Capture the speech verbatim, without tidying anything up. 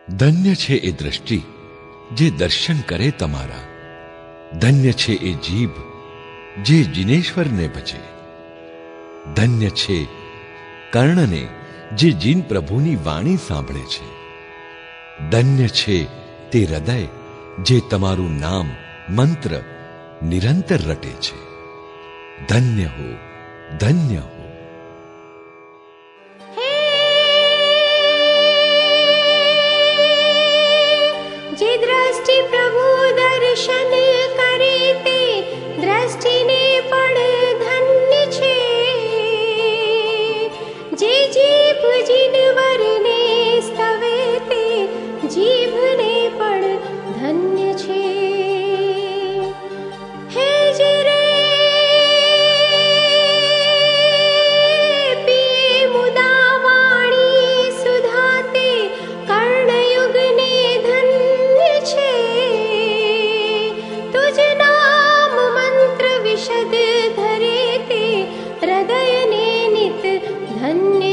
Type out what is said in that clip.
ધન્ય છે એ દ્રષ્ટિ જે દર્શન કરે તમારા, ધન્ય છે એ જીભ જે જિનેશ્વરને ભજે, ધન્ય છે કર્ણને જે જીન પ્રભુની વાણી સાંભળે છે, ધન્ય છે તે હૃદય જે તમારું નામ મંત્ર નિરંતર રટે છે. ધન્ય હો, ધન્ય હો. જે દ્રષ્ટિ પ્રભુ દર્શન કરે તે દ્રષ્ટિને પણ ધન્ય છે. જે જીભ જીનવરને સ્તવે તે જીભને પણ ધન્ય છે. હે જે રે પીએ મુદા વાણી સુધા તે કર્ણયુગને ધન્ય છે. તુજ નામ મંત્ર વિશદ ધરે તે હૃદયને નિત ધન્ય